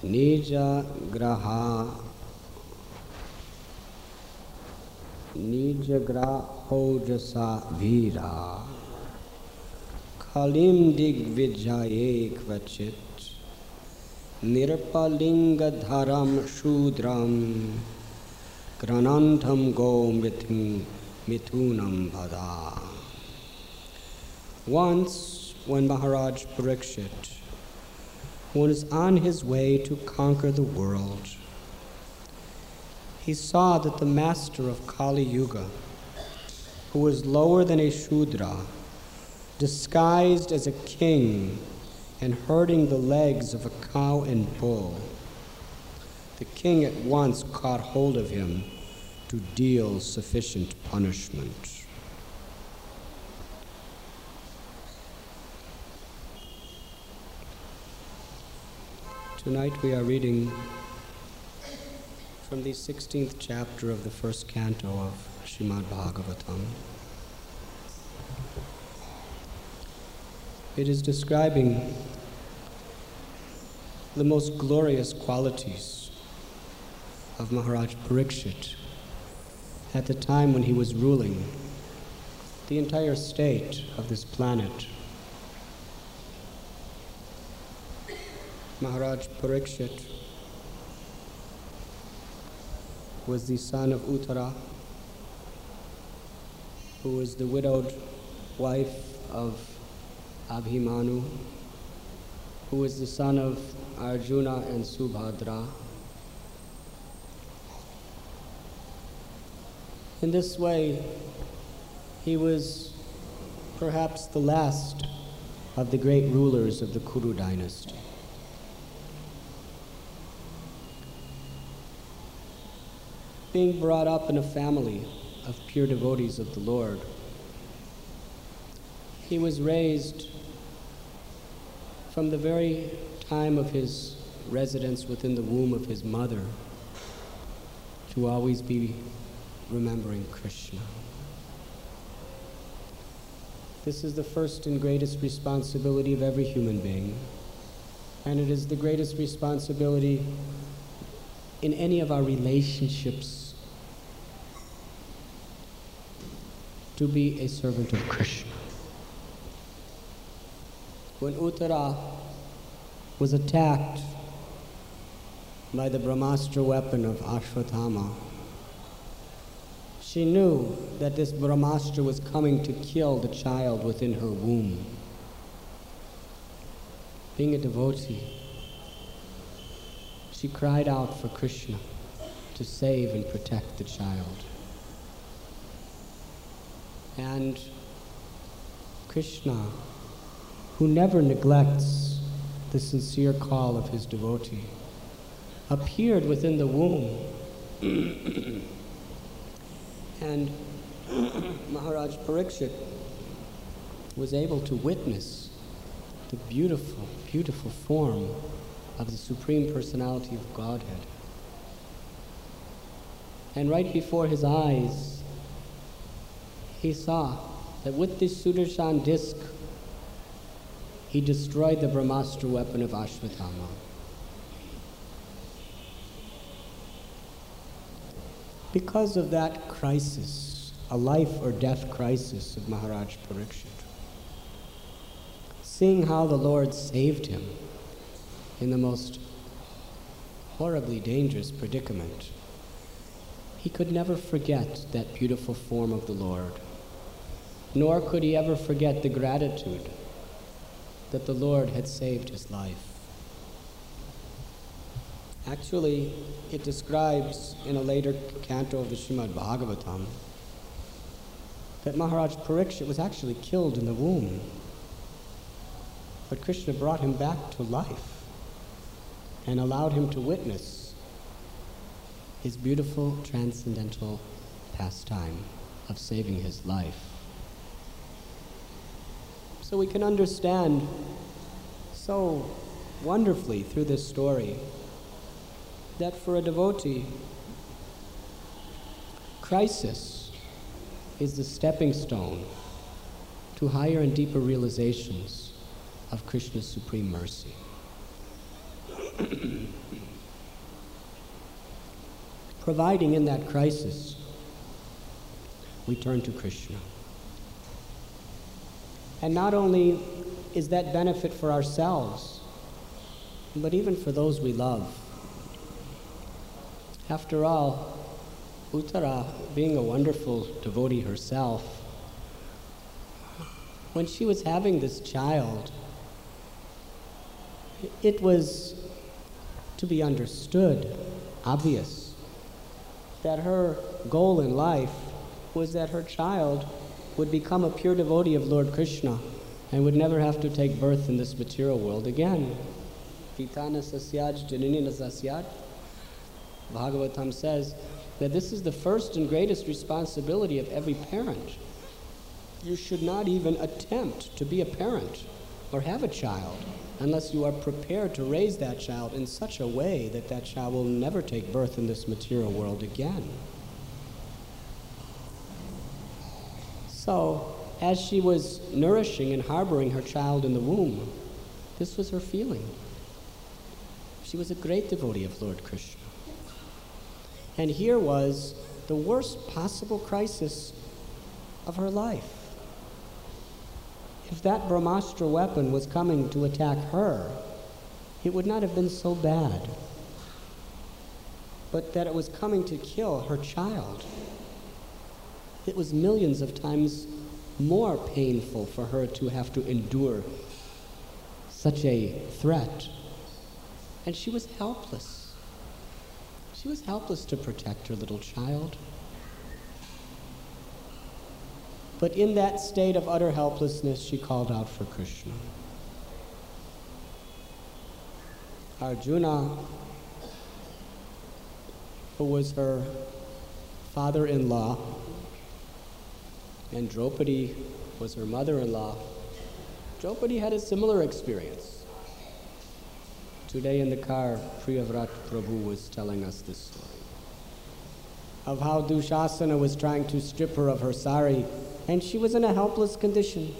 Nija graha Nija grahojasa vira Kalim digvijaye kvachit Nirpalinga dharam shudram Granantam go mitunam bhada. Once, when Maharaj Parikshit was on his way to conquer the world, he saw that the master of Kali Yuga, who was lower than a Shudra, disguised as a king and herding the legs of a cow and bull, the king at once caught hold of him to deal sufficient punishment. Tonight we are reading from the 16th chapter of the first canto of Srimad Bhagavatam. It is describing the most glorious qualities of Maharaj Parikshit at the time when he was ruling the entire state of this planet. Maharaj Parikshit was the son of Uttara, who was the widowed wife of Abhimanyu, who was the son of Arjuna and Subhadra. In this way, he was perhaps the last of the great rulers of the Kuru dynasty. Being brought up in a family of pure devotees of the Lord, he was raised from the very time of his residence within the womb of his mother to always be remembering Krishna. This is the first and greatest responsibility of every human being, and it is the greatest responsibility in any of our relationships to be a servant of Krishna. When Uttara was attacked by the Brahmastra weapon of Ashwatthama, she knew that this Brahmastra was coming to kill the child within her womb. Being a devotee, she cried out for Krishna to save and protect the child. And Krishna, who never neglects the sincere call of his devotee, appeared within the womb. And Maharaj Parikshit was able to witness the beautiful, beautiful form of the Supreme Personality of Godhead. And right before his eyes, he saw that with this Sudarshan disc, he destroyed the Brahmastra weapon of Ashwatthama. Because of that crisis, a life or death crisis of Maharaj Parikshit, seeing how the Lord saved him in the most horribly dangerous predicament, he could never forget that beautiful form of the Lord, nor could he ever forget the gratitude that the Lord had saved his life. Actually, it describes in a later canto of the Srimad Bhagavatam that Maharaj Parikshit was actually killed in the womb, but Krishna brought him back to life and allowed him to witness his beautiful transcendental pastime of saving his life. So we can understand so wonderfully through this story that for a devotee, crisis is the stepping stone to higher and deeper realizations of Krishna's supreme mercy. providing in that crisis, we turn to Krishna. And not only is that benefit for ourselves, but even for those we love. After all, Uttara, being a wonderful devotee herself, when she was having this child, it was to be understood, obvious, that her goal in life was that her child would become a pure devotee of Lord Krishna and would never have to take birth in this material world again. Pitana sasyaj janini sasyaj. Bhagavatam says that this is the first and greatest responsibility of every parent. You should not even attempt to be a parent or have a child unless you are prepared to raise that child in such a way that that child will never take birth in this material world again. So, as she was nourishing and harboring her child in the womb, this was her feeling. She was a great devotee of Lord Krishna. And here was the worst possible crisis of her life. If that Brahmastra weapon was coming to attack her, it would not have been so bad. But that it was coming to kill her child, it was millions of times more painful for her to have to endure such a threat. And she was helpless. She was helpless to protect her little child. But in that state of utter helplessness, she called out for Krishna. Arjuna, who was her father-in-law, and Draupadi was her mother-in-law. Draupadi had a similar experience. Today in the car, Priyavrat Prabhu was telling us this story of how Dushasana was trying to strip her of her sari, and she was in a helpless condition.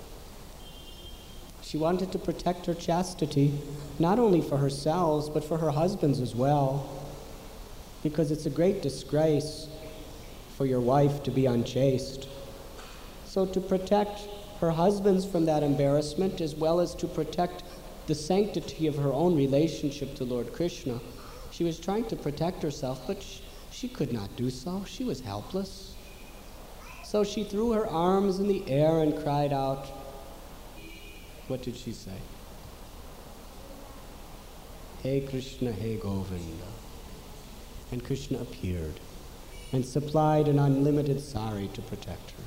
She wanted to protect her chastity, not only for herself, but for her husbands as well, because it's a great disgrace for your wife to be unchaste. So to protect her husbands from that embarrassment, as well as to protect the sanctity of her own relationship to Lord Krishna, she was trying to protect herself, but she could not do so. She was helpless. So she threw her arms in the air and cried out. What did she say? Hey Krishna, hey Govinda. And Krishna appeared and supplied an unlimited sari to protect her.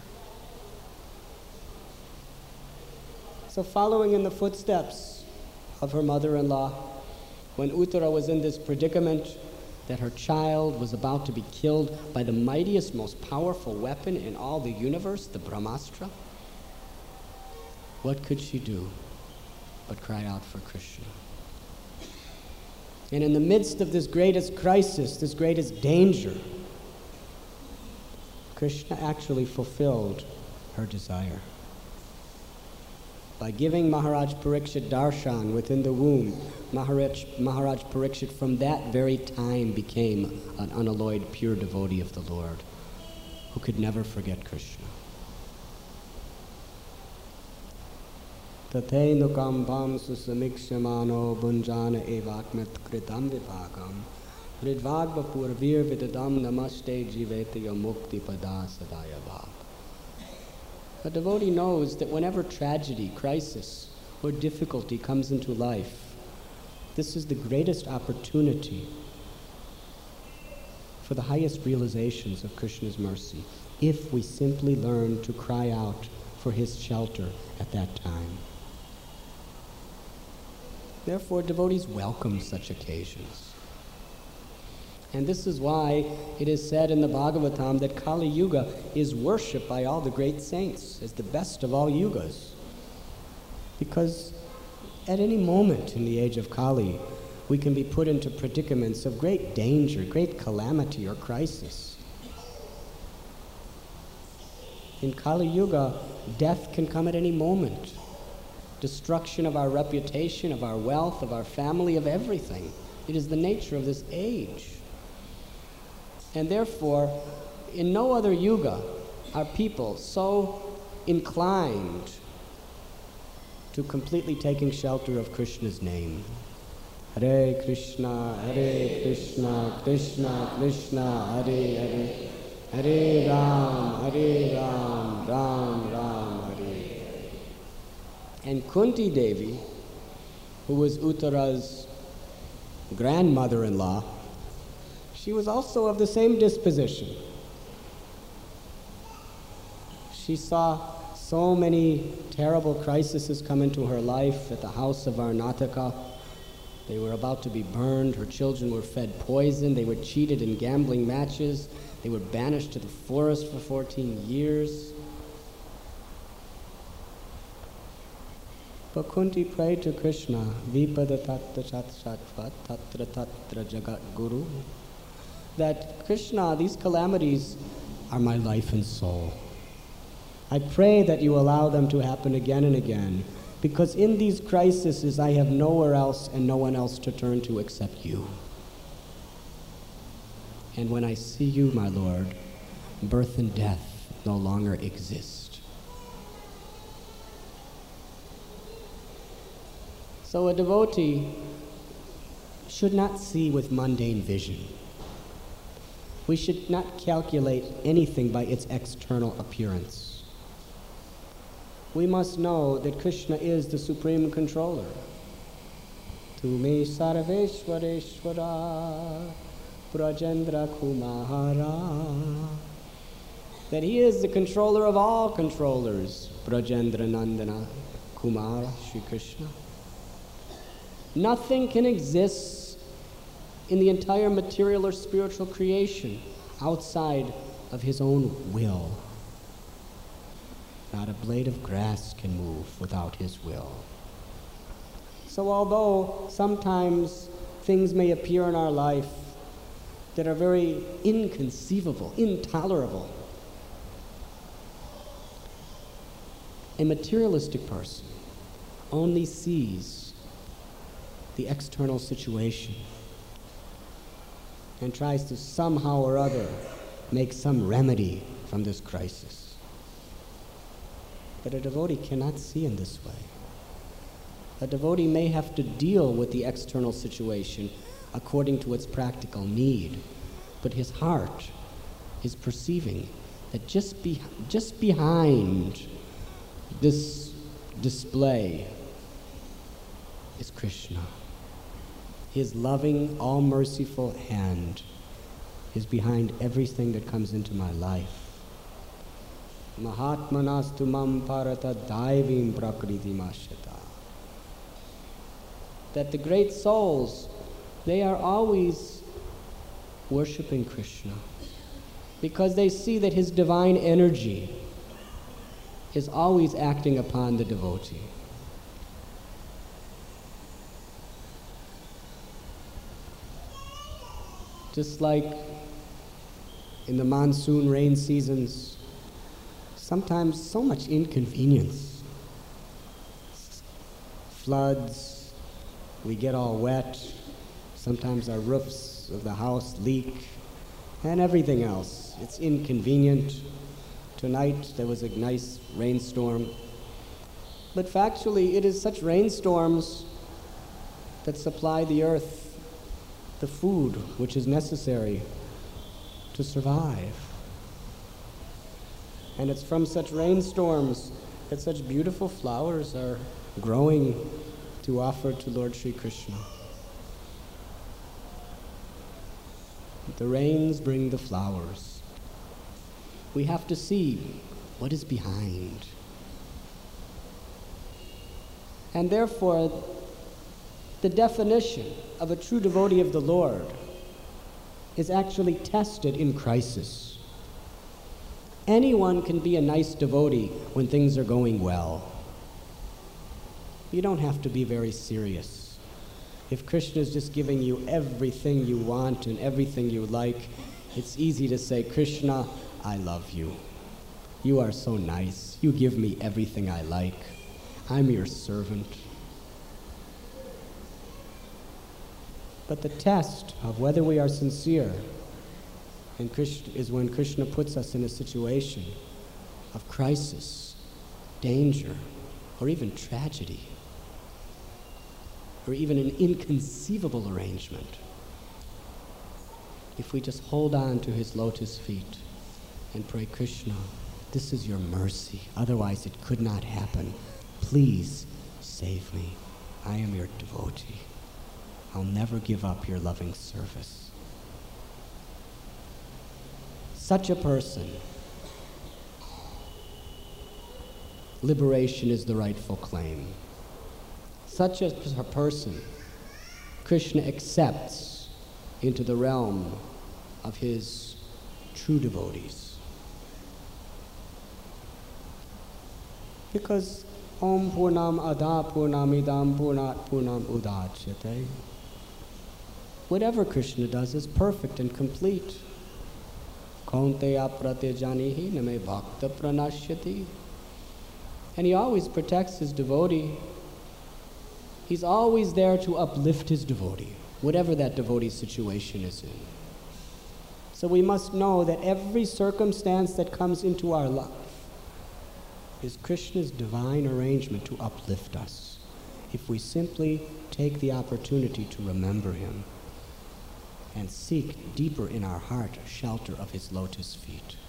So following in the footsteps of her mother-in-law, when Uttara was in this predicament that her child was about to be killed by the mightiest, most powerful weapon in all the universe, the Brahmastra, what could she do but cry out for Krishna? And in the midst of this greatest crisis, this greatest danger, Krishna actually fulfilled her desire. By giving Maharaj Parikshit darshan within the womb, Maharaj Parikshit from that very time became an unalloyed pure devotee of the Lord, who could never forget Krishna. Tathenu kampam susamikshmano bunjana evakmet kritam vipakam hridvagva purvir vidadam namaste jivetya mukti pada sadaya bhav. A devotee knows that whenever tragedy, crisis, or difficulty comes into life, this is the greatest opportunity for the highest realizations of Krishna's mercy, if we simply learn to cry out for his shelter at that time. Therefore, devotees welcome such occasions. And this is why it is said in the Bhagavatam that Kali Yuga is worshipped by all the great saints as the best of all yugas. Because at any moment in the age of Kali, we can be put into predicaments of great danger, great calamity or crisis. In Kali Yuga, death can come at any moment. Destruction of our reputation, of our wealth, of our family, of everything. It is the nature of this age. And therefore, in no other yuga are people so inclined to completely taking shelter of Krishna's name. Hare Krishna, Krishna Krishna, Hare Hare, Hare Ram, Ram Ram, Hare. And Kunti Devi, who was Uttara's grandmother-in-law, she was also of the same disposition. She saw so many terrible crises come into her life at the house of Arnataka. They were about to be burned. Her children were fed poison. They were cheated in gambling matches. They were banished to the forest for 14 years. But Kunti prayed to Krishna, Vipada Tatta Chatshatvat Tatra Tatra Jagat Guru, that Krishna, these calamities are my life and soul. I pray that you allow them to happen again and again, because in these crises I have nowhere else and no one else to turn to except you. And when I see you, my Lord, birth and death no longer exist. So a devotee should not see with mundane vision. We should not calculate anything by its external appearance. We must know that Krishna is the supreme controller. Tu me sarveshwareshwara Brajendra Kumara. That he is the controller of all controllers, Brajendra Nandana Kumara, Shri Krishna. Nothing can exist in the entire material or spiritual creation outside of his own will. Not a blade of grass can move without his will. So although sometimes things may appear in our life that are very inconceivable, intolerable, a materialistic person only sees the external situation and tries to somehow or other make some remedy from this crisis. But a devotee cannot see in this way. A devotee may have to deal with the external situation according to its practical need, but his heart is perceiving that just behind this display is Krishna. His loving, all-merciful hand is behind everything that comes into my life. Mahatmanastu mam parata daivim prakriti mashata. That the great souls, they are always worshiping Krishna because they see that his divine energy is always acting upon the devotee. Just like in the monsoon rain seasons, sometimes so much inconvenience. Floods, we get all wet, sometimes our roofs of the house leak, and everything else. It's inconvenient. Tonight there was a nice rainstorm. But factually, it is such rainstorms that supply the earth the food which is necessary to survive. And it's from such rainstorms that such beautiful flowers are growing to offer to Lord Sri Krishna. The rains bring the flowers. We have to see what is behind. And therefore, the definition of a true devotee of the Lord is actually tested in crisis. Anyone can be a nice devotee when things are going well. You don't have to be very serious. If Krishna is just giving you everything you want and everything you like, it's easy to say, Krishna, I love you. You are so nice. You give me everything I like. I'm your servant. But the test of whether we are sincere And Krishna is when Krishna puts us in a situation of crisis, danger, or even tragedy, or even an inconceivable arrangement. If we just hold on to his lotus feet and pray, Krishna, this is your mercy, otherwise it could not happen. Please save me. I am your devotee. I'll never give up your loving service. Such a person, liberation is the rightful claim. Such a person, Krishna accepts into the realm of his true devotees. Because Om Purnam Ada Purnamidam Purnat Purnam Udachyate. Whatever Krishna does is perfect and complete. Kaunteya Pratejanihi Name Bhakta Pranashyati. And he always protects his devotee. He's always there to uplift his devotee, whatever that devotee's situation is in. So we must know that every circumstance that comes into our life is Krishna's divine arrangement to uplift us, if we simply take the opportunity to remember him and seek deeper in our heart shelter of his lotus feet.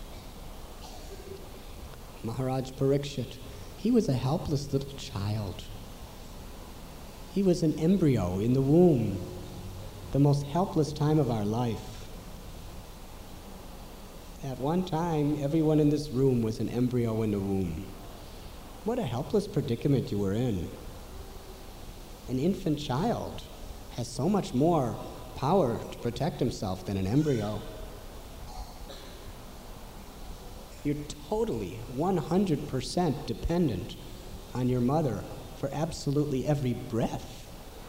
Maharaj Parikshit, he was a helpless little child. He was an embryo in the womb, the most helpless time of our life. At one time, everyone in this room was an embryo in the womb. What a helpless predicament you were in. An infant child has so much more power to protect himself than an embryo. You're totally 100% dependent on your mother for absolutely every breath.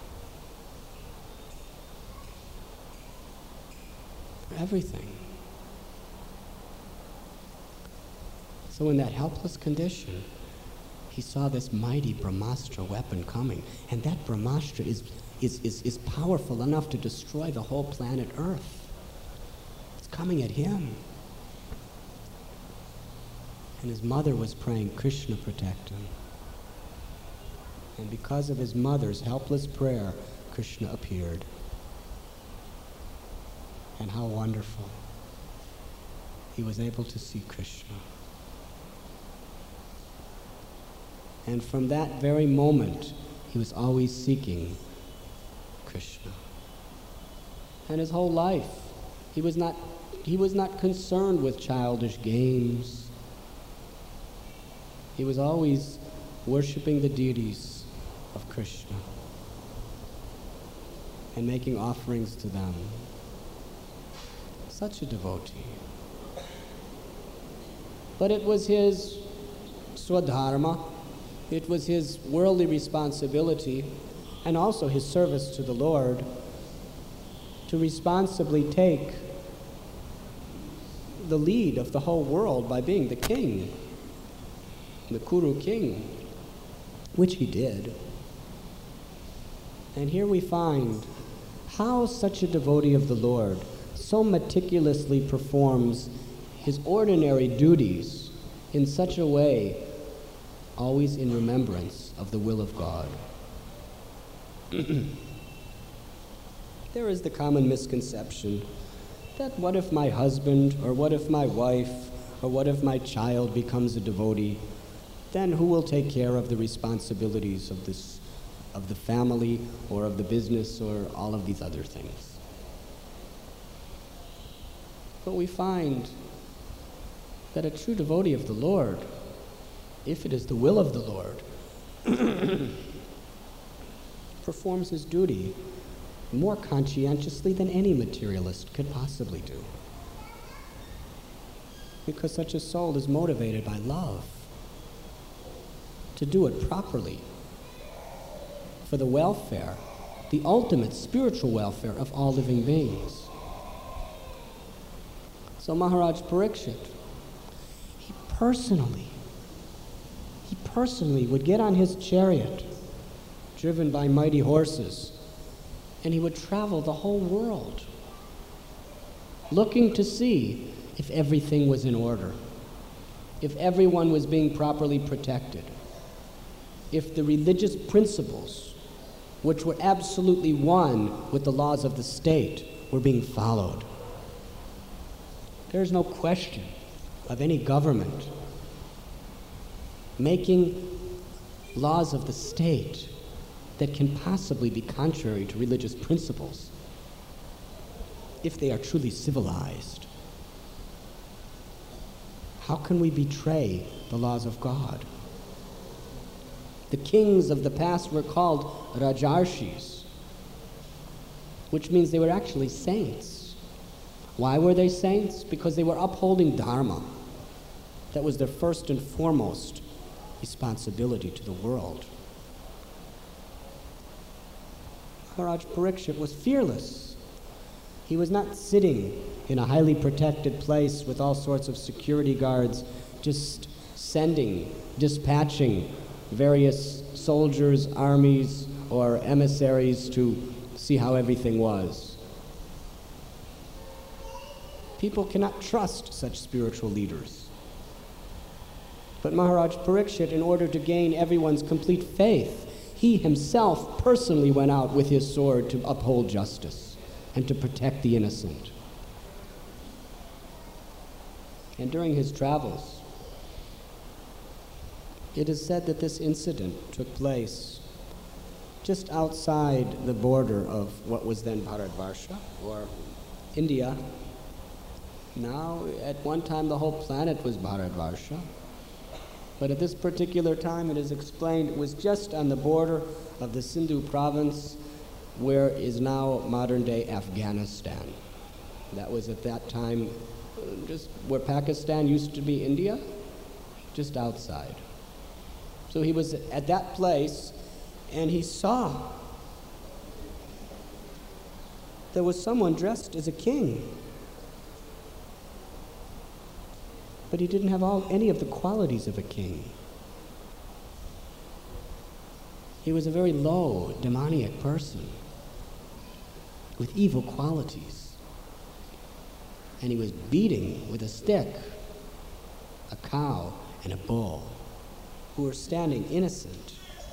For everything. So in that helpless condition, he saw this mighty Brahmastra weapon coming, and that Brahmastra is powerful enough to destroy the whole planet Earth. It's coming at him. And his mother was praying, Krishna protect him. And because of his mother's helpless prayer, Krishna appeared. And how wonderful. He was able to see Krishna. And from that very moment, he was always seeking Krishna. And his whole life, he was not concerned with childish games. He was always worshiping the deities of Krishna and making offerings to them. Such a devotee. But it was his swadharma, it was his worldly responsibility, and also his service to the Lord, to responsibly take the lead of the whole world by being the king, the Kuru king, which he did. And here we find how such a devotee of the Lord so meticulously performs his ordinary duties in such a way, always in remembrance of the will of God. There is the common misconception that what if my husband, or what if my wife, or what if my child becomes a devotee? Then who will take care of the responsibilities of the family, or of the business, or all of these other things? But we find that a true devotee of the Lord, if it is the will of the Lord, performs his duty more conscientiously than any materialist could possibly do. Because such a soul is motivated by love to do it properly for the welfare, the ultimate spiritual welfare of all living beings. So Maharaj Parikshit, he personally would get on his chariot, driven by mighty horses, and he would travel the whole world, looking to see if everything was in order, if everyone was being properly protected, if the religious principles, which were absolutely one with the laws of the state, were being followed. There's no question of any government making laws of the state that can possibly be contrary to religious principles if they are truly civilized. How can we betray the laws of God? The kings of the past were called Rajarshis, which means they were actually saints. Why were they saints? Because they were upholding Dharma. That was their first and foremost responsibility to the world. Maharaj Parikshit was fearless. He was not sitting in a highly protected place with all sorts of security guards, just dispatching various soldiers, armies, or emissaries to see how everything was. People cannot trust such spiritual leaders. But Maharaj Parikshit, in order to gain everyone's complete faith, he himself personally went out with his sword to uphold justice and to protect the innocent. And during his travels, it is said that this incident took place just outside the border of what was then Bharatvarsha, or India. Now, at one time, the whole planet was Bharatvarsha. But at this particular time, it is explained, it was just on the border of the Sindhu province, where is now modern-day Afghanistan. That was at that time just where Pakistan used to be India, just outside. So he was at that place, and he saw there was someone dressed as a king. But he didn't have any of the qualities of a king. He was a very low, demoniac person with evil qualities. And he was beating with a stick a cow and a bull who were standing innocent.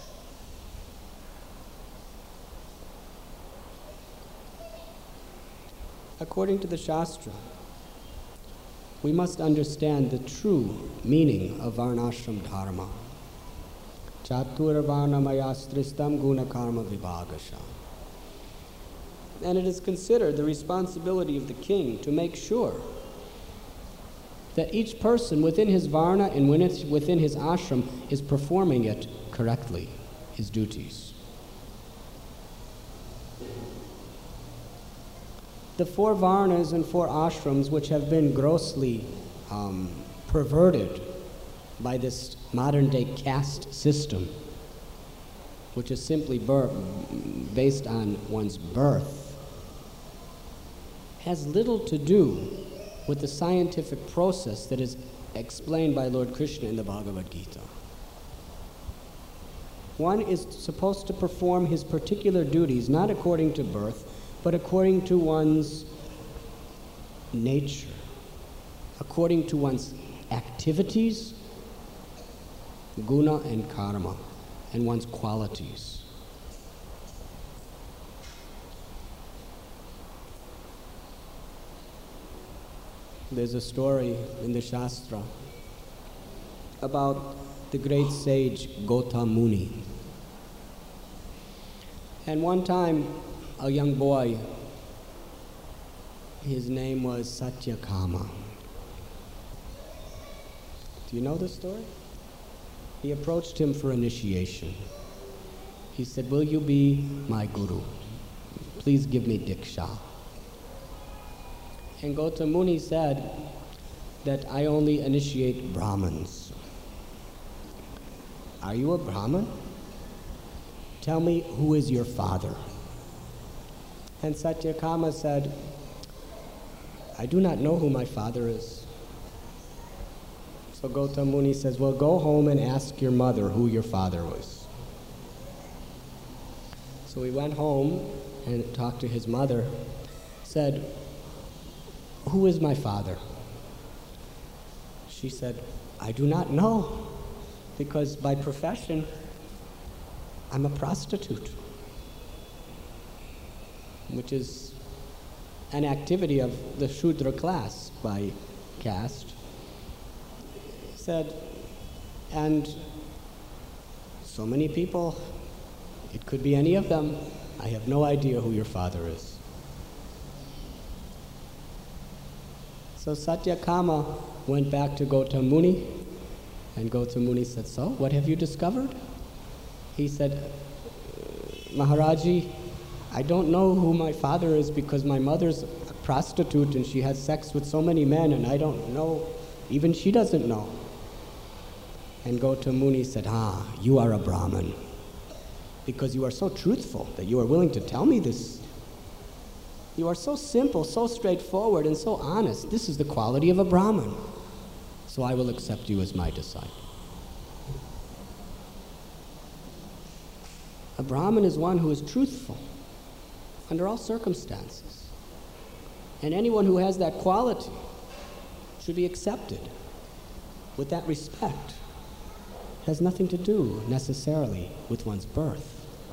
According to the Shastra, we must understand the true meaning of Varnashram Dharma. Chatur Varnamayastristam Guna Karma Vibhagasha. And it is considered the responsibility of the king to make sure that each person within his Varna and within his ashram is performing it correctly, his duties. The 4 Varnas and 4 ashrams, which have been grossly perverted by this modern-day caste system, which is simply based on one's birth, has little to do with the scientific process that is explained by Lord Krishna in the Bhagavad Gita. One is supposed to perform his particular duties not according to birth, but according to one's nature, according to one's activities, guna and karma, and one's qualities. There's a story in the Shastra about the great sage Gotama Muni. And one time, a young boy, his name was Satyakama. Do you know this story? He approached him for initiation. He said, "Will you be my guru? Please give me Diksha." And Gotama Muni said that I only initiate Brahmins. Are you a Brahmin? Tell me, who is your father? And Satyakama said, I do not know who my father is. So Gotama Muni says, well, go home and ask your mother who your father was. So he went home and talked to his mother, said, "Who is my father?" She said, "I do not know, because by profession, I'm a prostitute," which is an activity of the Shudra class by caste. He said, "And so many people, it could be any of them. I have no idea who your father is." So Satyakama went back to Gautam Muni, and Gautam Muni said, "So, what have you discovered?" He said, "Maharaji, I don't know who my father is because my mother's a prostitute and she has sex with so many men, and I don't know, even she doesn't know." And Gautam Muni said, "You are a Brahmin, because you are so truthful that you are willing to tell me this. You are so simple, so straightforward, and so honest. This is the quality of a Brahmin. So I will accept you as my disciple." A Brahmin is one who is truthful under all circumstances. And anyone who has that quality should be accepted with that respect. It has nothing to do necessarily with one's birth.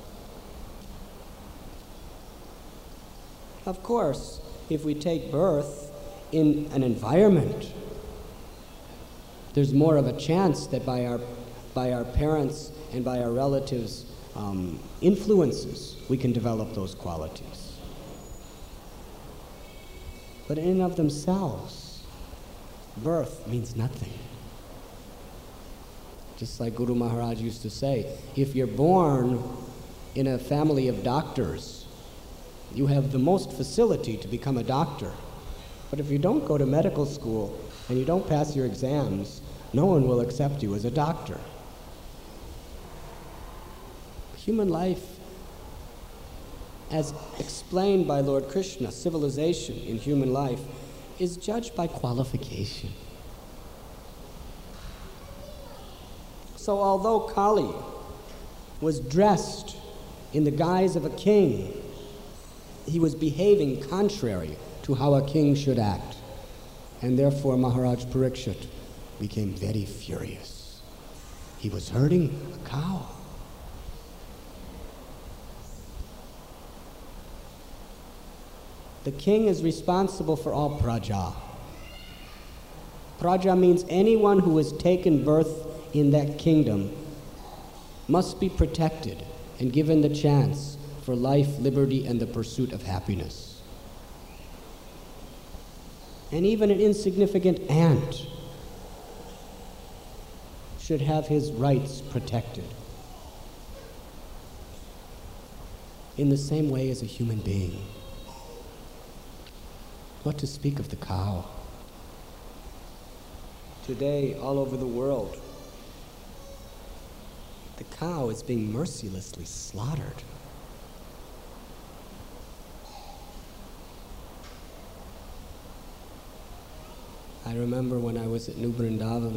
Of course, if we take birth in an environment, there's more of a chance that by our parents and by our relatives' influences, we can develop those qualities. But in and of themselves, birth means nothing. Just like Guru Maharaj used to say, if you're born in a family of doctors, you have the most facility to become a doctor. But if you don't go to medical school and you don't pass your exams, no one will accept you as a doctor. Human life, as explained by Lord Krishna, civilization in human life, is judged by qualification. So although Kali was dressed in the guise of a king, he was behaving contrary to how a king should act. And therefore Maharaj Parikshit became very furious. He was herding a cow. The king is responsible for all praja. Praja means anyone who has taken birth in that kingdom must be protected and given the chance for life, liberty, and the pursuit of happiness. And even an insignificant ant should have his rights protected in the same way as a human being. What to speak of the cow? Today, all over the world, the cow is being mercilessly slaughtered. I remember when I was at New Vrindavan,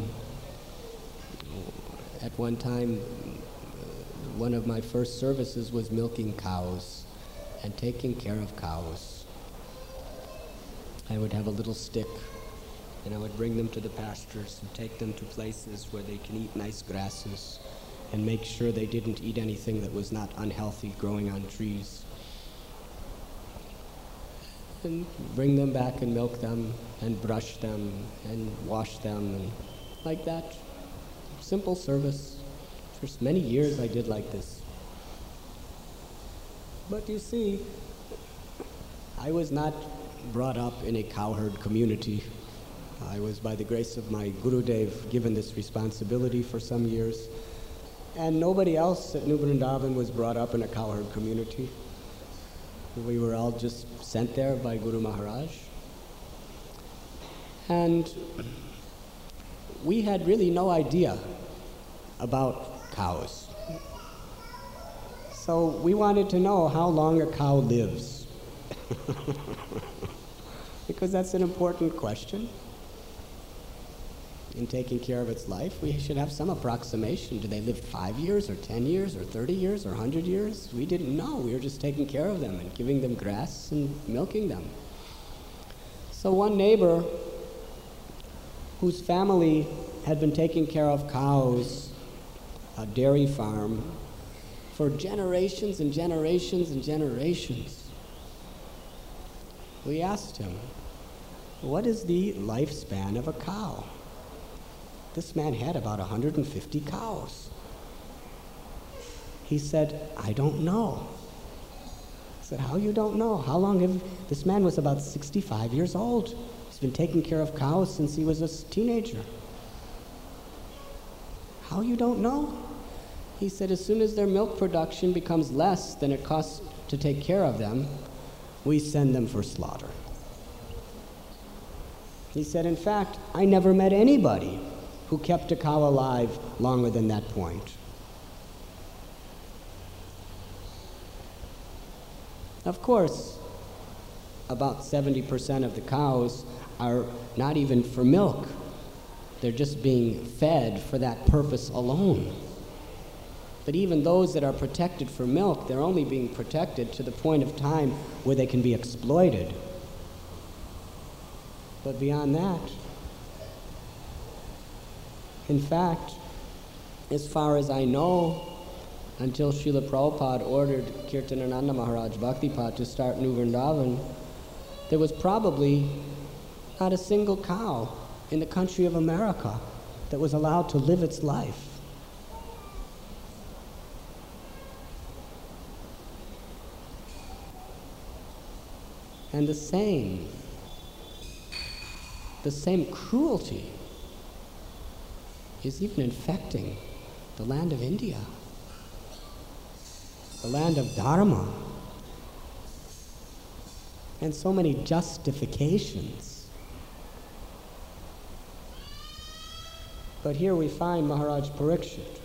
at one time, one of my first services was milking cows and taking care of cows. I would have a little stick, and I would bring them to the pastures and take them to places where they can eat nice grasses and make sure they didn't eat anything that was not unhealthy growing on trees. And bring them back and milk them and brush them and wash them and like that. Simple service. For many years I did like this. But you see, I was not brought up in a cowherd community. I was, by the grace of my Gurudev, given this responsibility for some years. And nobody else at New Vrindavan was brought up in a cowherd community. We were all just sent there by Guru Maharaj. And we had really no idea about cows. So we wanted to know how long a cow lives. Because that's an important question. In taking care of its life, we should have some approximation. Do they live 5 years or 10 years or 30 years or 100 years? We didn't know. We were just taking care of them and giving them grass and milking them. So So one neighbor whose family had been taking care of cows, a dairy farm, for generations and generations and generations, we asked him, what is the lifespan of a cow? This man had about 150 cows. He said, I don't know. I said, how you don't know? How long have... This man was about 65 years old. He's been taking care of cows since he was a teenager. How you don't know? He said, as soon as their milk production becomes less than it costs to take care of them, we send them for slaughter. He said, in fact, I never met anybody who kept a cow alive longer than that point. Of course, about 70% of the cows are not even for milk. They're just being fed for that purpose alone. But even those that are protected for milk, they're only being protected to the point of time where they can be exploited. But beyond that, in fact, as far as I know, until Srila Prabhupada ordered Kirtanananda Maharaj Bhaktipad to start New Vrindavan, there was probably not a single cow in the country of America that was allowed to live its life. And the same cruelty is even infecting the land of India, the land of Dharma, and so many justifications. But here we find Maharaj Parikshit.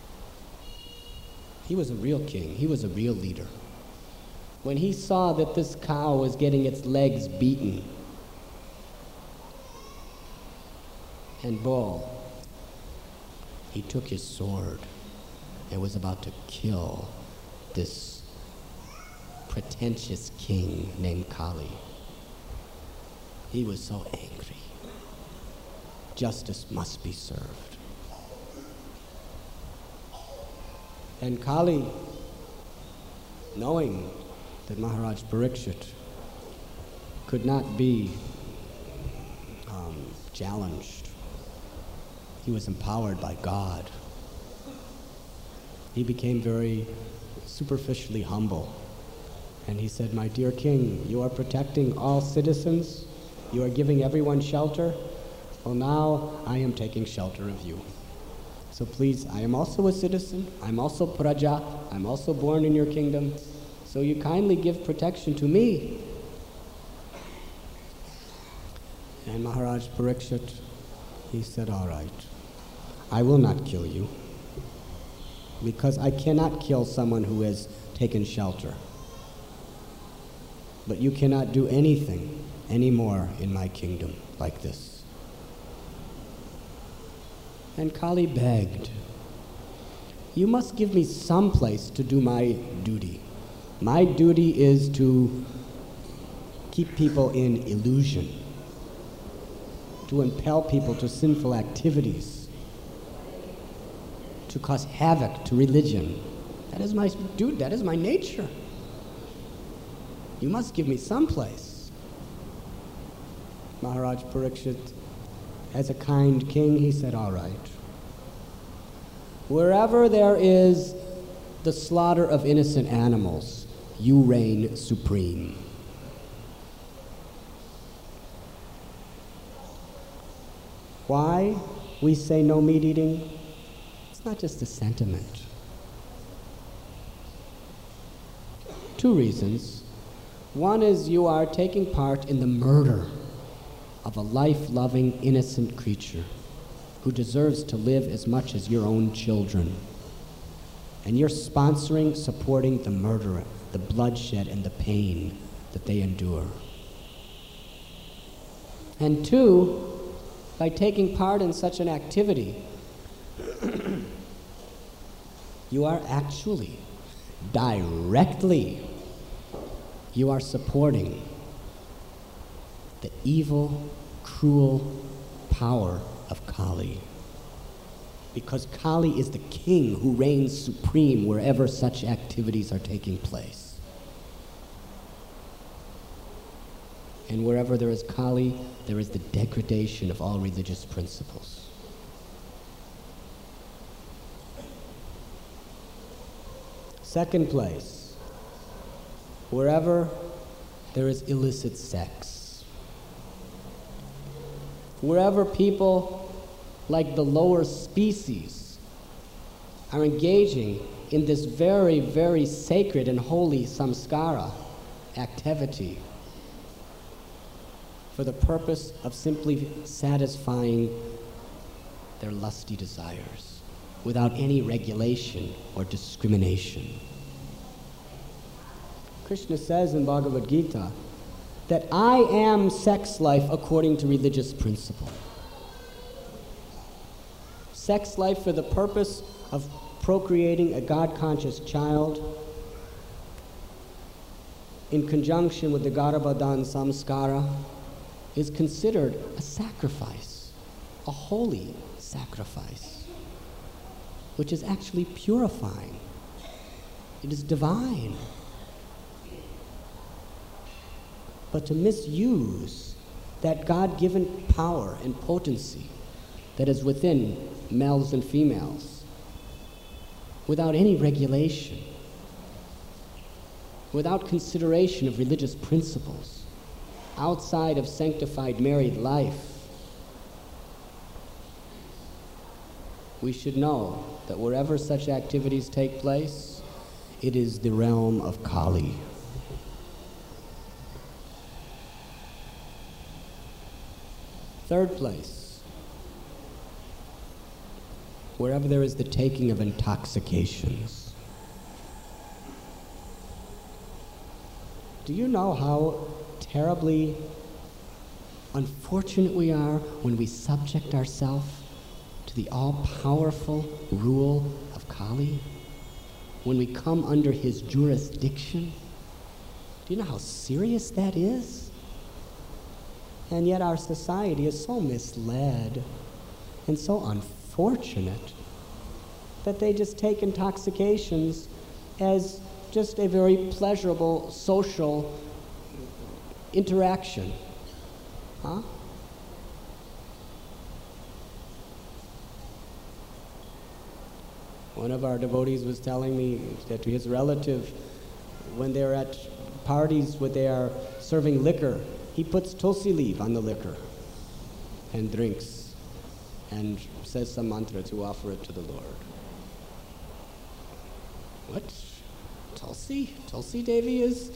He was a real king. He was a real leader. When he saw that this cow was getting its legs beaten and bull, he took his sword and was about to kill this pretentious king named Kali. He was so angry. Justice must be served. And Kali, knowing that Maharaj Parikshit could not be challenged, he was empowered by God. He became very superficially humble. And he said, my dear king, you are protecting all citizens. You are giving everyone shelter. Well, now I am taking shelter of you. So please, I am also a citizen. I'm also Praja. I'm also born in your kingdom. So you kindly give protection to me. And Maharaj Parikshit, he said, all right, I will not kill you, because I cannot kill someone who has taken shelter. But you cannot do anything anymore in my kingdom like this. And Kali begged, you must give me some place to do my duty. My duty is to keep people in illusion, to impel people to sinful activities, to cause havoc to religion. That is my duty, that is my nature. You must give me some place. Maharaj Parikshit, as a kind king, he said, all right. Wherever there is the slaughter of innocent animals, you reign supreme. Why we say no meat eating? It's not just a sentiment. Two reasons. One is you are taking part in the murder of a life-loving, innocent creature who deserves to live as much as your own children. And you're sponsoring, supporting the murderer, the bloodshed and the pain that they endure. And two, by taking part in such an activity, you are actually, directly, you are supporting the evil, cruel power of Kali. Because Kali is the king who reigns supreme wherever such activities are taking place. And wherever there is Kali, there is the degradation of all religious principles. Second place, wherever there is illicit sex. Wherever people like the lower species are engaging in this very, very sacred and holy samskara activity for the purpose of simply satisfying their lusty desires without any regulation or discrimination. Krishna says in Bhagavad Gita that I am sex life according to religious principle. Sex life for the purpose of procreating a God-conscious child in conjunction with the Garbhadan samskara is considered a sacrifice, a holy sacrifice, which is actually purifying. It is divine. But to misuse that God-given power and potency that is within males and females without any regulation, without consideration of religious principles, outside of sanctified married life, we should know that wherever such activities take place, it is the realm of Kali. Third place, wherever there is the taking of intoxications. Do you know how terribly unfortunate we are when we subject ourselves to the all-powerful rule of Kali? When we come under his jurisdiction? Do you know how serious that is? And yet our society is so misled and so unfortunate that they just take intoxications as just a very pleasurable social interaction. Huh? One of our devotees was telling me that to his relative, when they're at parties where they are serving liquor, he puts tulsi leaf on the liquor and drinks and says some mantra to offer it to the Lord. What? Tulsi? Tulsi Devi is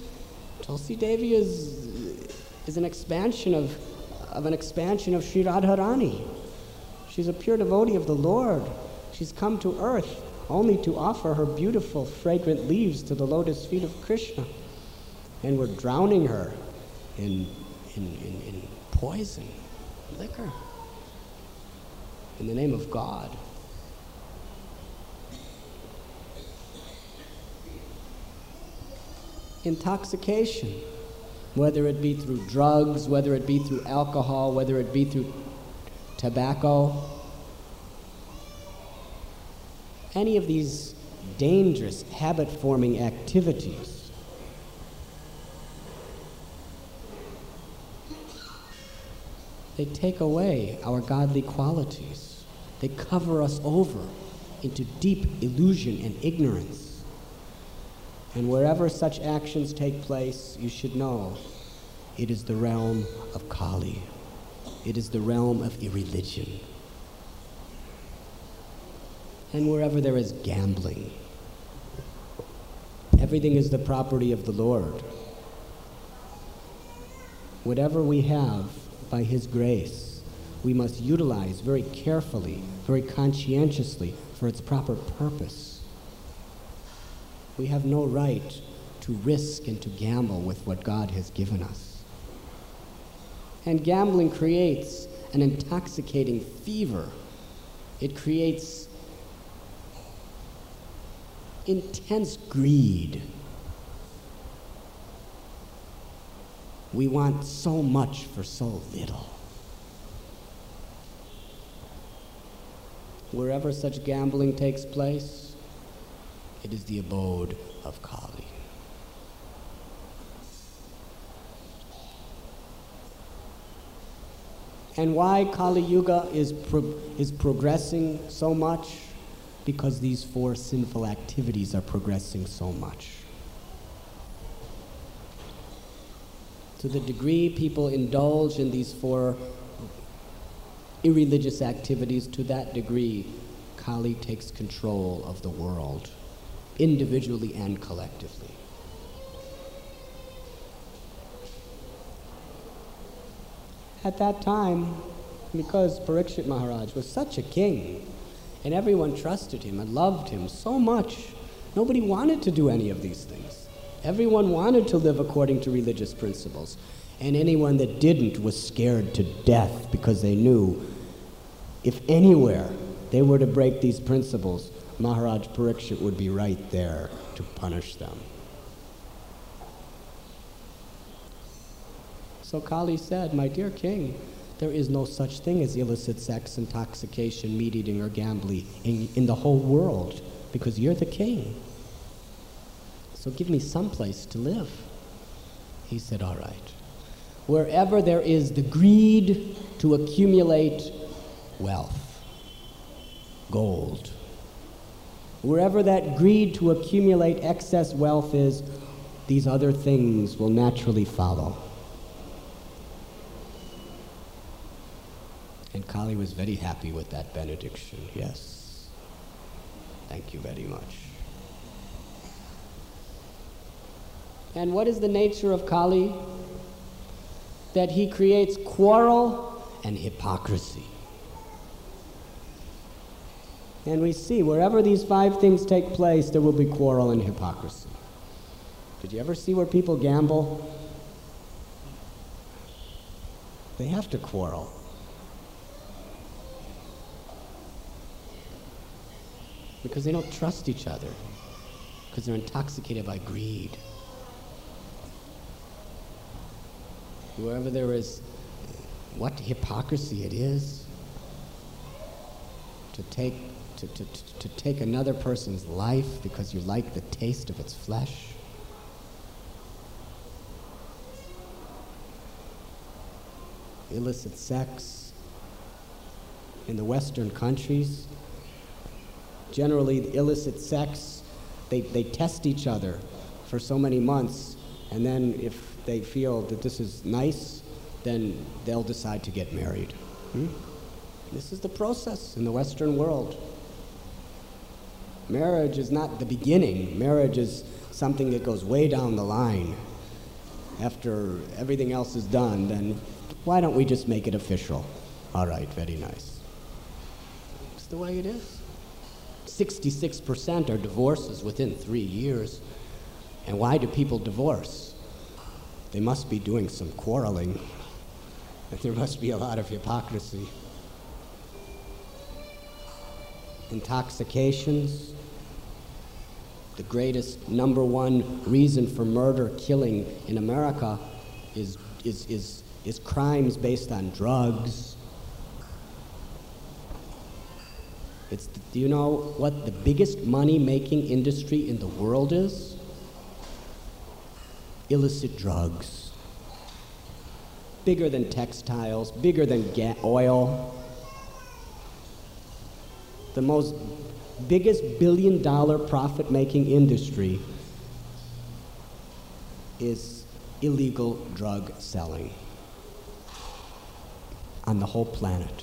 an expansion of Sri Radharani. She's a pure devotee of the Lord. She's come to earth only to offer her beautiful, fragrant leaves to the lotus feet of Krishna. And we're drowning her in poison, liquor, in the name of God. Intoxication, whether it be through drugs, whether it be through alcohol, whether it be through tobacco, any of these dangerous habit-forming activities they take away our godly qualities. They cover us over into deep illusion and ignorance. And wherever such actions take place, you should know it is the realm of Kali. It is the realm of irreligion. And wherever there is gambling, everything is the property of the Lord. Whatever we have, by his grace, we must utilize very carefully, very conscientiously for its proper purpose. We have no right to risk and to gamble with what God has given us. And gambling creates an intoxicating fever. It creates intense greed. We want so much for so little. Wherever such gambling takes place, it is the abode of Kali. And why Kali Yuga is progressing so much? Because these four sinful activities are progressing so much. To the degree people indulge in these four irreligious activities, to that degree, Kali takes control of the world, individually and collectively. At that time, because Parikshit Maharaj was such a king, and everyone trusted him and loved him so much, nobody wanted to do any of these things. Everyone wanted to live according to religious principles, and anyone that didn't was scared to death because they knew if anywhere they were to break these principles, Maharaj Parikshit would be right there to punish them. So Kali said, "My dear king, there is no such thing as illicit sex, intoxication, meat eating, or gambling in the whole world, because you're the king. So give me some place to live." He said, "All right. Wherever there is the greed to accumulate wealth, gold, wherever that greed to accumulate excess wealth is, these other things will naturally follow." And Kali was very happy with that benediction. Yes. Thank you very much. And what is the nature of Kali? That he creates quarrel and hypocrisy. And we see wherever these five things take place, there will be quarrel and hypocrisy. Did you ever see where people gamble? They have to quarrel. Because they don't trust each other, because they're intoxicated by greed. Wherever there is, what hypocrisy it is to take another person's life because you like the taste of its flesh. Illicit sex in the Western countries. Generally, the illicit sex, they test each other for so many months, and then if they feel that this is nice, then they'll decide to get married. This is the process in the Western world. Marriage is not the beginning. Marriage is something that goes way down the line. After everything else is done, then why don't we just make it official? All right, very nice. It's the way it is. 66% are divorces within 3 years. And why do people divorce? They must be doing some quarreling. There must be a lot of hypocrisy. Intoxications. The greatest number one reason for murder, killing in America is crimes based on drugs. Do you know what the biggest money-making industry in the world is? Illicit drugs. Bigger than textiles, bigger than oil. The biggest billion-dollar profit-making industry is illegal drug selling on the whole planet.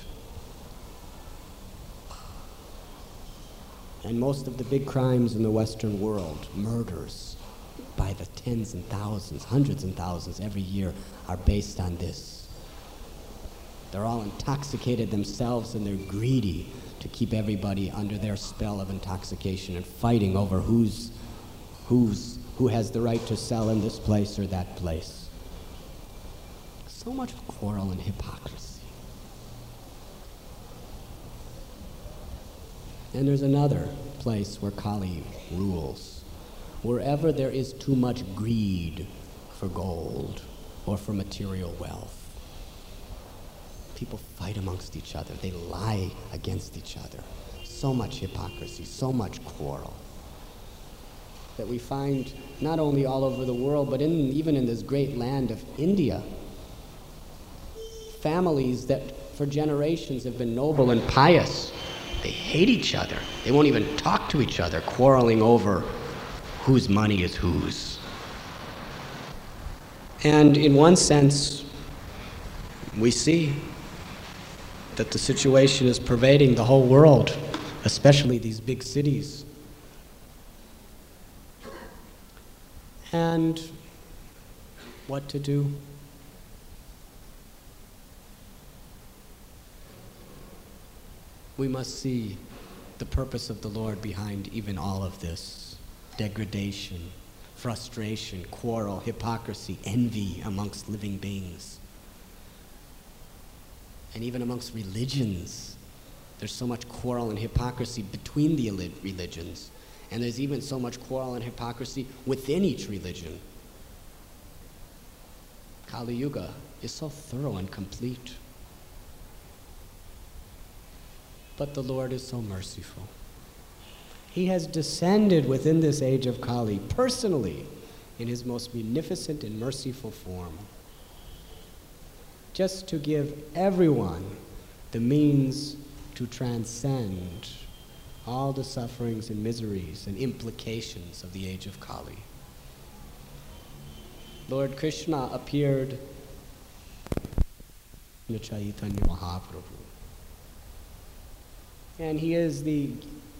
And most of the big crimes in the Western world, murders by the tens and thousands, hundreds and thousands every year, are based on this. They're all intoxicated themselves and they're greedy to keep everybody under their spell of intoxication and fighting over who has the right to sell in this place or that place. So much quarrel and hypocrisy. And there's another place where Kali rules. Wherever there is too much greed for gold or for material wealth. People fight amongst each other. They lie against each other. So much hypocrisy, so much quarrel that we find not only all over the world, but even in this great land of India. Families that for generations have been noble and pious, they hate each other. They won't even talk to each other, quarreling over whose money is whose. And in one sense, we see that the situation is pervading the whole world, especially these big cities. And what to do? We must see the purpose of the Lord behind even all of this. Degradation, frustration, quarrel, hypocrisy, envy amongst living beings. And even amongst religions, there's so much quarrel and hypocrisy between the religions. And there's even so much quarrel and hypocrisy within each religion. Kali Yuga is so thorough and complete. But the Lord is so merciful. He has descended within this age of Kali personally in his most munificent and merciful form, just to give everyone the means to transcend all the sufferings and miseries and implications of the age of Kali. Lord Krishna appeared in Chaitanya Mahaprabhu. And he is the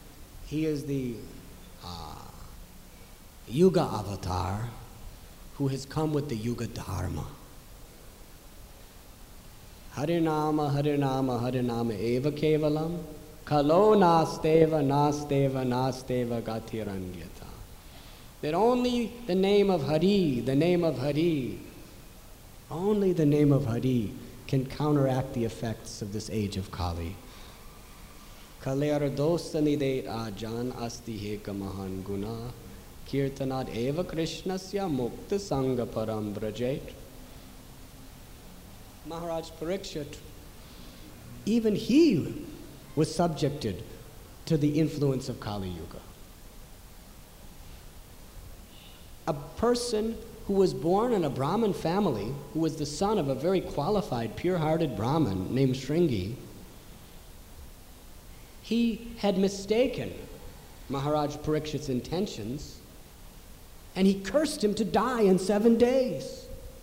Yuga avatar who has come with the Yuga Dharma. Harinama, Harinama, Harinama eva kevalam, kalo nasteva, nasteva, nasteva gatiranyata. That only the name of Hari, only the name of Hari can counteract the effects of this age of Kali. Kalera dostani de ajan asti heka mahan guna, kirtanad eva krishnasya mukta sangha param brajet. Maharaj Parikshit, even he was subjected to the influence of Kali Yuga. A person who was born in a Brahmin family, who was the son of a very qualified, pure-hearted Brahmin named Shringi, he had mistaken Maharaj Parikshit's intentions, and he cursed him to die in 7 days.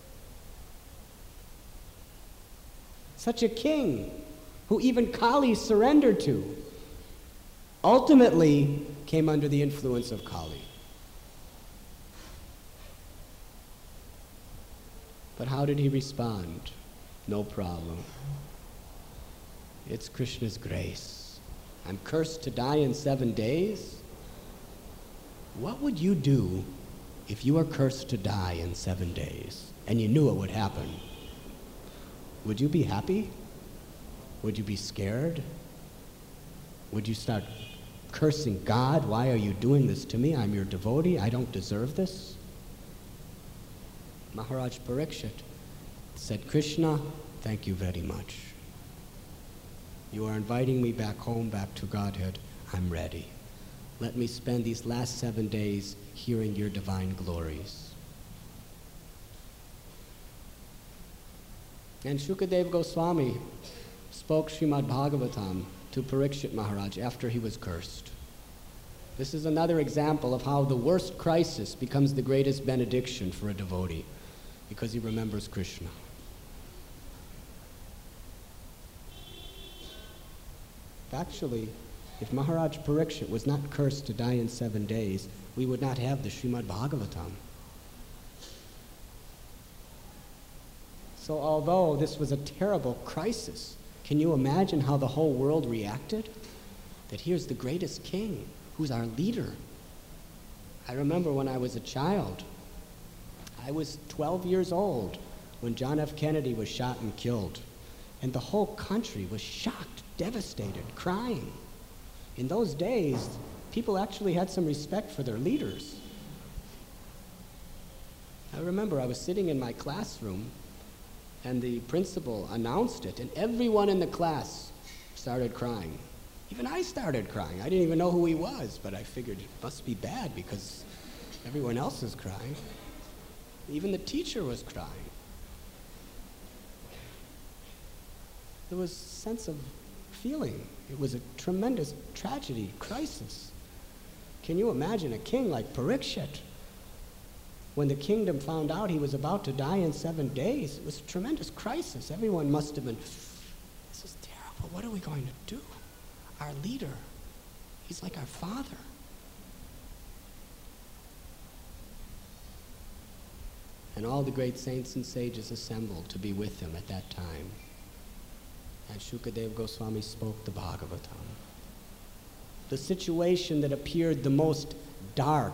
Such a king, who even Kali surrendered to, ultimately came under the influence of Kali. But how did he respond? No problem. It's Krishna's grace. I'm cursed to die in 7 days? What would you do if you were cursed to die in 7 days and you knew it would happen? Would you be happy? Would you be scared? Would you start cursing God? Why are you doing this to me? I'm your devotee. I don't deserve this. Maharaj Parikshit said, Krishna, thank you very much. You are inviting me back home, back to Godhead. I'm ready. Let me spend these last 7 days hearing your divine glories. And Shukadev Goswami spoke Srimad Bhagavatam to Parikshit Maharaj after he was cursed. This is another example of how the worst crisis becomes the greatest benediction for a devotee, because he remembers Krishna. Actually, if Maharaj Parikshit was not cursed to die in 7 days, we would not have the Srimad Bhagavatam. So although this was a terrible crisis, can you imagine how the whole world reacted? That here's the greatest king, who's our leader. I remember when I was a child, I was 12 years old when John F. Kennedy was shot and killed. And the whole country was shocked, devastated, crying. In those days, people actually had some respect for their leaders. I remember I was sitting in my classroom and the principal announced it, and everyone in the class started crying. Even I started crying. I didn't even know who he was, but I figured it must be bad because everyone else is crying. Even the teacher was crying. There was a sense of feeling. It was a tremendous tragedy, crisis. Can you imagine a king like Parikshit? When the kingdom found out he was about to die in 7 days, it was a tremendous crisis. Everyone must have been, this is terrible. What are we going to do? Our leader, he's like our father. And all the great saints and sages assembled to be with him at that time. And Shukadev Goswami spoke the Bhagavatam. The situation that appeared the most dark,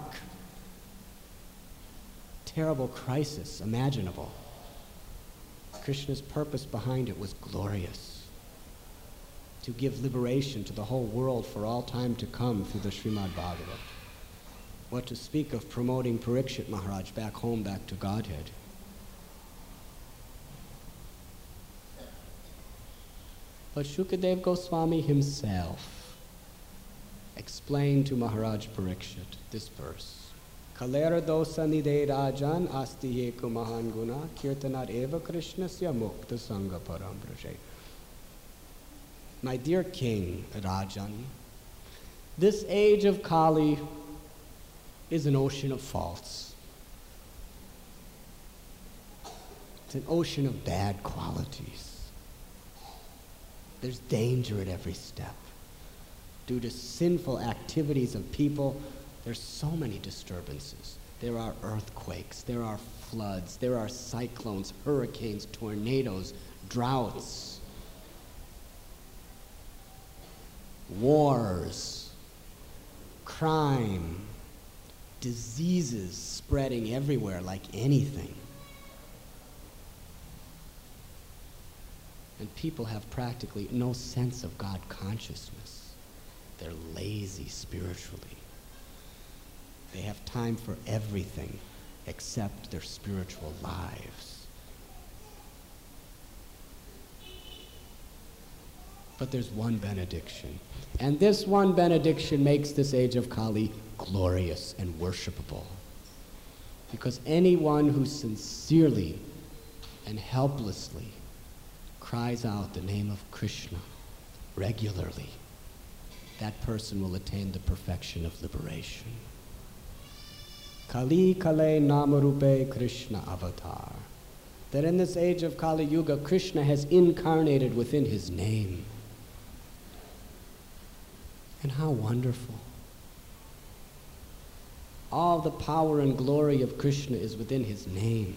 terrible crisis imaginable. Krishna's purpose behind it was glorious. To give liberation to the whole world for all time to come through the Srimad Bhagavatam. What to speak of promoting Parikshit Maharaj back home, back to Godhead. But Shukadev Goswami himself explained to Maharaj Parikshit this verse. Kalera dosa nide rajan asti yeku mahan guna kirtanat eva krishnasya mukta sangha param braje. My dear King Rajan, this age of Kali is an ocean of faults. It's an ocean of bad qualities. There's danger at every step. Due to sinful activities of people, there's so many disturbances. There are earthquakes, there are floods, there are cyclones, hurricanes, tornadoes, droughts, wars, crime, diseases spreading everywhere like anything. And people have practically no sense of God consciousness. They're lazy spiritually. They have time for everything except their spiritual lives. But there's one benediction. And this one benediction makes this age of Kali glorious and worshipable. Because anyone who sincerely and helplessly cries out the name of Krishna regularly, that person will attain the perfection of liberation. Kali Kale Namarupe Krishna Avatar. That in this age of Kali Yuga, Krishna has incarnated within his name. And how wonderful. All the power and glory of Krishna is within his name.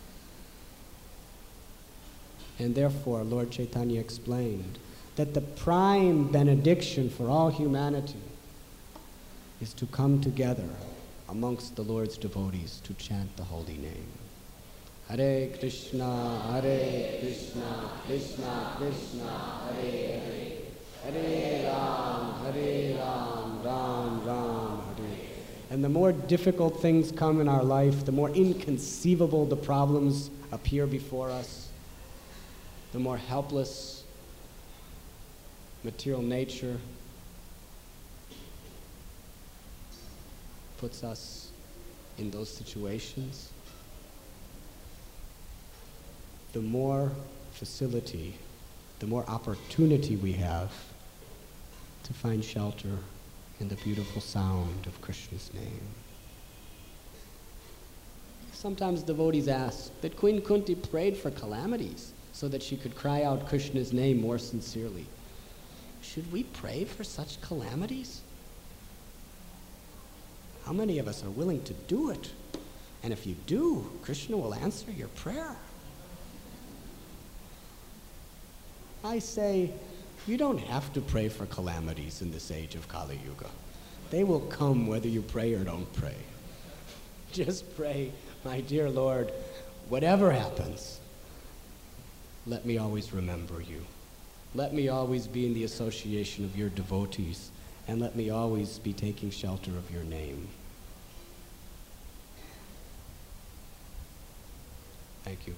And therefore, Lord Chaitanya explained that the prime benediction for all humanity is to come together amongst the Lord's devotees to chant the holy name. Hare Krishna, Krishna Krishna, Hare Hare, Hare Ram, Ram Ram, Hare. And the more difficult things come in our life, the more inconceivable the problems appear before us, the more helpless material nature puts us in those situations, the more facility, the more opportunity we have to find shelter in the beautiful sound of Krishna's name. Sometimes devotees ask that Queen Kunti prayed for calamities so that she could cry out Krishna's name more sincerely. Should we pray for such calamities? How many of us are willing to do it? And if you do, Krishna will answer your prayer. I say, you don't have to pray for calamities in this age of Kali Yuga. They will come whether you pray or don't pray. Just pray, my dear Lord, whatever happens, let me always remember you. Let me always be in the association of your devotees, and let me always be taking shelter of your name. Thank you.